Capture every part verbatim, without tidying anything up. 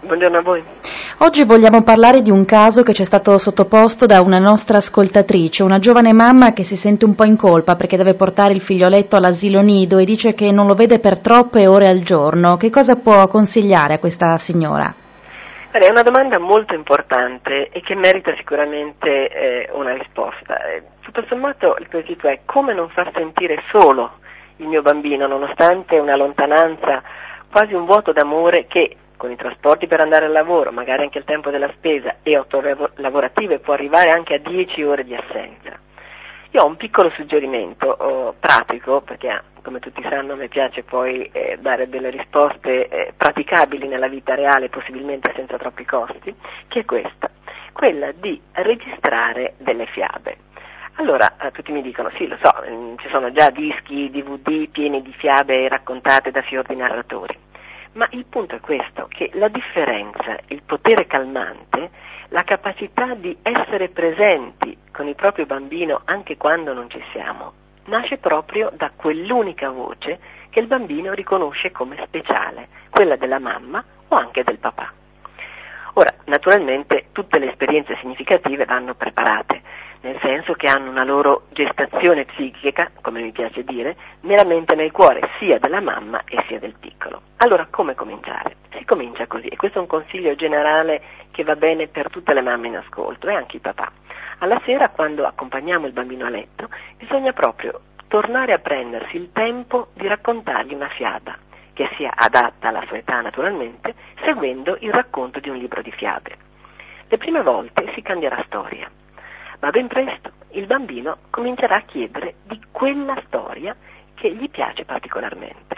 Buongiorno a voi. Oggi vogliamo parlare di un caso che ci è stato sottoposto da una nostra ascoltatrice, una giovane mamma che si sente un po' in colpa perché deve portare il figlioletto all'asilo nido e dice che non lo vede per troppe ore al giorno. Che cosa può consigliare a questa signora? È una domanda molto importante e che merita sicuramente eh, una risposta. Eh, tutto sommato il quesito è: come non far sentire solo il mio bambino nonostante una lontananza, quasi un vuoto d'amore che con i trasporti per andare al lavoro, magari anche il tempo della spesa e otto ore lavorative può arrivare anche a dieci ore di assenza. Io ho un piccolo suggerimento oh, pratico, perché come tutti sanno a me piace poi eh, dare delle risposte eh, praticabili nella vita reale, possibilmente senza troppi costi, che è questa, quella di registrare delle fiabe. Allora, eh, tutti mi dicono, sì lo so, mh, ci sono già dischi, D V D pieni di fiabe raccontate da fior di narratori. Ma il punto è questo, che la differenza, il potere calmante, la capacità di essere presenti con il proprio bambino anche quando non ci siamo, nasce proprio da quell'unica voce che il bambino riconosce come speciale, quella della mamma o anche del papà. Ora, naturalmente tutte le esperienze significative vanno preparate, nel senso che hanno una loro gestazione psichica, come mi piace dire, meramente nel cuore sia della mamma e sia del piccolo. Allora, come cominciare? Si comincia così, e questo è un consiglio generale che va bene per tutte le mamme in ascolto e anche i papà. Alla sera, quando accompagniamo il bambino a letto, bisogna proprio tornare a prendersi il tempo di raccontargli una fiaba, che sia adatta alla sua età naturalmente, seguendo il racconto di un libro di fiabe. Le prime volte si cambierà storia, ma ben presto il bambino comincerà a chiedere di quella storia che gli piace particolarmente.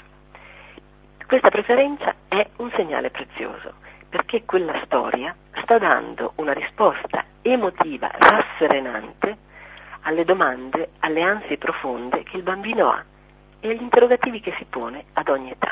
Questa preferenza è un segnale prezioso, perché quella storia sta dando una risposta emotiva rasserenante alle domande, alle ansie profonde che il bambino ha e agli interrogativi che si pone ad ogni età.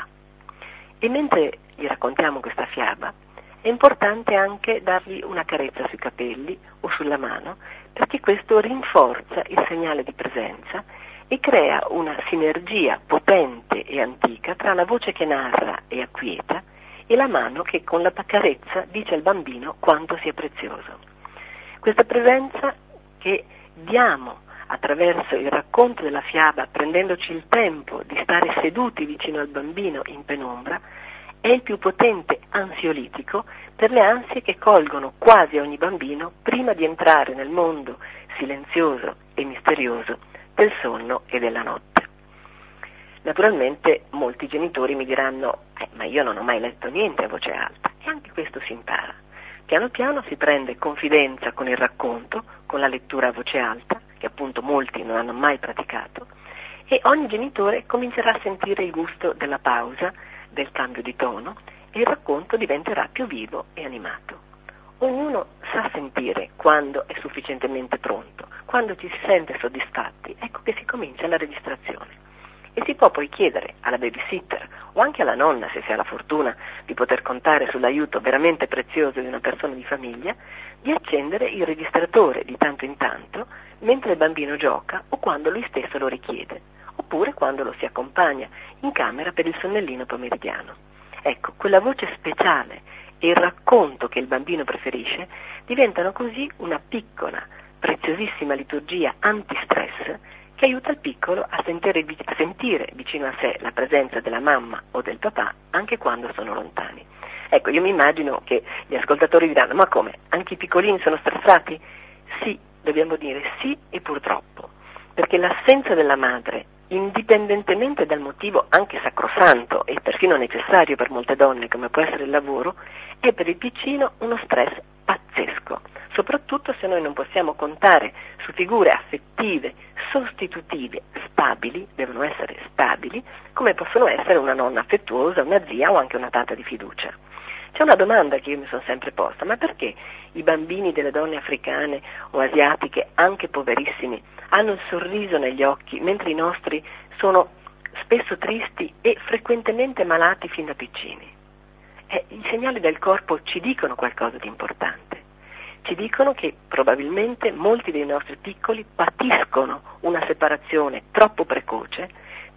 E mentre gli raccontiamo questa fiaba, è importante anche dargli una carezza sui capelli o sulla mano, perché questo rinforza il segnale di presenza e crea una sinergia potente e antica tra la voce che narra e acquieta e la mano che con la carezza dice al bambino quanto sia prezioso. Questa presenza che diamo attraverso il racconto della fiaba, prendendoci il tempo di stare seduti vicino al bambino in penombra, è il più potente ansiolitico per le ansie che colgono quasi ogni bambino prima di entrare nel mondo silenzioso e misterioso del sonno e della notte. Naturalmente molti genitori mi diranno eh, ma io non ho mai letto niente a voce alta, e anche questo si impara. Piano piano si prende confidenza con il racconto, con la lettura a voce alta, che appunto molti non hanno mai praticato, e ogni genitore comincerà a sentire il gusto della pausa, del cambio di tono, e il racconto diventerà più vivo e animato. Ognuno sa sentire quando è sufficientemente pronto, quando ci si sente soddisfatti, ecco che si comincia la registrazione. E si può poi chiedere alla babysitter o anche alla nonna, se si ha la fortuna di poter contare sull'aiuto veramente prezioso di una persona di famiglia, di accendere il registratore di tanto in tanto mentre il bambino gioca o quando lui stesso lo richiede, oppure quando lo si accompagna in camera per il sonnellino pomeridiano. Ecco, quella voce speciale e il racconto che il bambino preferisce diventano così una piccola, preziosissima liturgia antistress che aiuta il piccolo a sentire, a sentire vicino a sé la presenza della mamma o del papà anche quando sono lontani. Ecco, io mi immagino che gli ascoltatori diranno: ma come, anche i piccolini sono stressati? Sì, dobbiamo dire sì e purtroppo, perché l'assenza della madre, indipendentemente dal motivo anche sacrosanto e perfino necessario per molte donne come può essere il lavoro, è per il piccino uno stress pazzesco, soprattutto se noi non possiamo contare su figure affettive, sostitutive, stabili, devono essere stabili, come possono essere una nonna affettuosa, una zia o anche una tata di fiducia. C'è una domanda che io mi sono sempre posta: ma perché i bambini delle donne africane o asiatiche, anche poverissimi, hanno il sorriso negli occhi, mentre i nostri sono spesso tristi e frequentemente malati fin da piccini? Eh, i segnali del corpo ci dicono qualcosa di importante. Ci dicono che probabilmente molti dei nostri piccoli patiscono una separazione troppo precoce,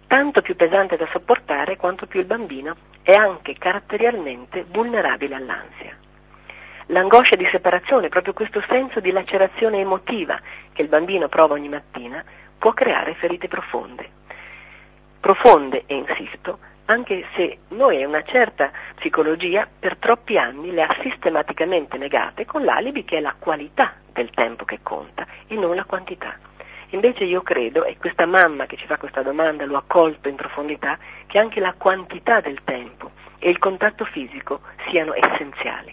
tanto più pesante da sopportare quanto più il bambino è anche caratterialmente vulnerabile all'ansia. L'angoscia di separazione, proprio questo senso di lacerazione emotiva che il bambino prova ogni mattina, può creare ferite profonde. Profonde, e insisto, anche se noi e una certa psicologia per troppi anni le ha sistematicamente negate con l'alibi che è la qualità del tempo che conta e non la quantità. Invece io credo, e questa mamma che ci fa questa domanda lo ha colto in profondità, che anche la quantità del tempo e il contatto fisico siano essenziali.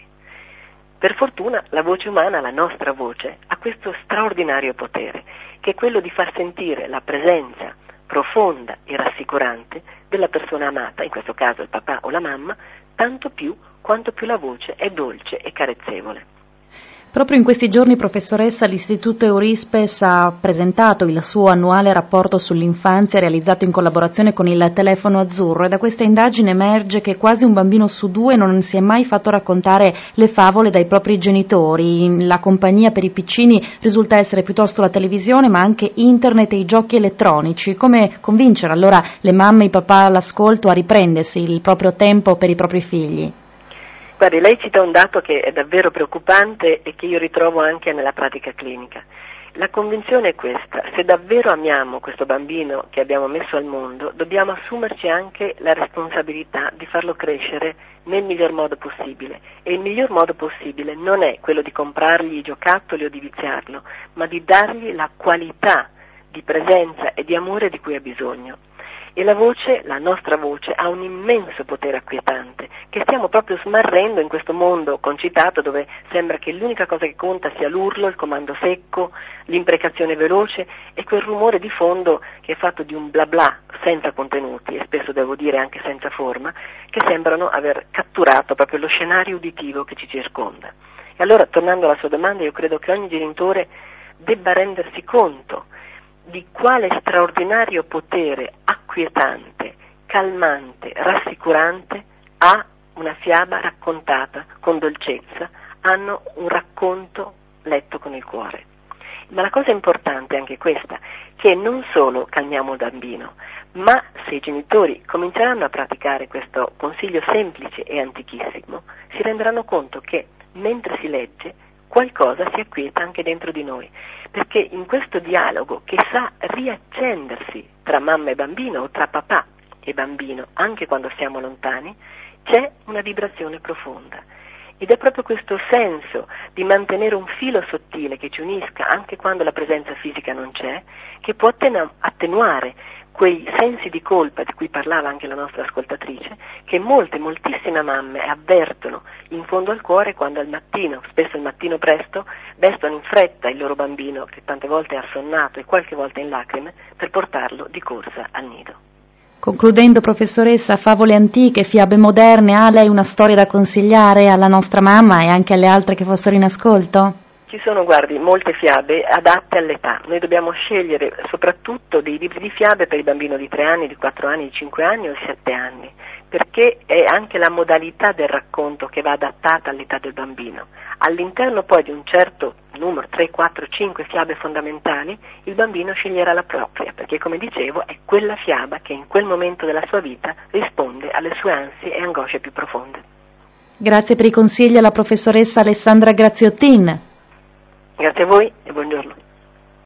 Per fortuna la voce umana, la nostra voce, ha questo straordinario potere, che è quello di far sentire la presenza profonda e rassicurante della persona amata, in questo caso il papà o la mamma, tanto più quanto più la voce è dolce e carezzevole. Proprio in questi giorni, professoressa, l'Istituto Eurispes ha presentato il suo annuale rapporto sull'infanzia realizzato in collaborazione con il Telefono Azzurro, e da questa indagine emerge che quasi un bambino su due non si è mai fatto raccontare le favole dai propri genitori. La compagnia per i piccini risulta essere piuttosto la televisione, ma anche internet e i giochi elettronici. Come convincere allora le mamme e i papà all'ascolto a riprendersi il proprio tempo per i propri figli? Guardi, lei cita un dato che è davvero preoccupante e che io ritrovo anche nella pratica clinica. La convinzione è questa: se davvero amiamo questo bambino che abbiamo messo al mondo, dobbiamo assumerci anche la responsabilità di farlo crescere nel miglior modo possibile. E il miglior modo possibile non è quello di comprargli i giocattoli o di viziarlo, ma di dargli la qualità di presenza e di amore di cui ha bisogno. E la voce, la nostra voce, ha un immenso potere acquietante, che stiamo proprio smarrendo in questo mondo concitato dove sembra che l'unica cosa che conta sia l'urlo, il comando secco, l'imprecazione veloce e quel rumore di fondo che è fatto di un bla bla senza contenuti e spesso devo dire anche senza forma, che sembrano aver catturato proprio lo scenario uditivo che ci circonda. E allora, tornando alla sua domanda, io credo che ogni genitore debba rendersi conto di quale straordinario potere acquietante, calmante, rassicurante ha una fiaba raccontata con dolcezza, hanno un racconto letto con il cuore. Ma la cosa importante è anche questa, che non solo calmiamo il bambino, ma se i genitori cominceranno a praticare questo consiglio semplice e antichissimo, si renderanno conto che mentre si legge qualcosa si acquieta anche dentro di noi, perché in questo dialogo che sa riaccendersi tra mamma e bambino o tra papà e bambino, anche quando siamo lontani, c'è una vibrazione profonda. Ed è proprio questo senso di mantenere un filo sottile che ci unisca anche quando la presenza fisica non c'è, che può attenuare quei sensi di colpa di cui parlava anche la nostra ascoltatrice, che molte, moltissime mamme avvertono in fondo al cuore quando al mattino, spesso il mattino presto, vestono in fretta il loro bambino, che tante volte è assonnato e qualche volta in lacrime, per portarlo di corsa al nido. Concludendo, professoressa, favole antiche, fiabe moderne, ha lei una storia da consigliare alla nostra mamma e anche alle altre che fossero in ascolto? Ci sono, guardi, molte fiabe adatte all'età. Noi dobbiamo scegliere soprattutto dei libri di fiabe per il bambino di tre anni, di quattro anni, di cinque anni o di sette anni, perché è anche la modalità del racconto che va adattata all'età del bambino. All'interno poi di un certo numero, tre, quattro, cinque fiabe fondamentali, il bambino sceglierà la propria, perché come dicevo è quella fiaba che in quel momento della sua vita risponde alle sue ansie e angosce più profonde. Grazie per i consigli alla professoressa Alessandra Graziottin. Grazie a voi e buongiorno.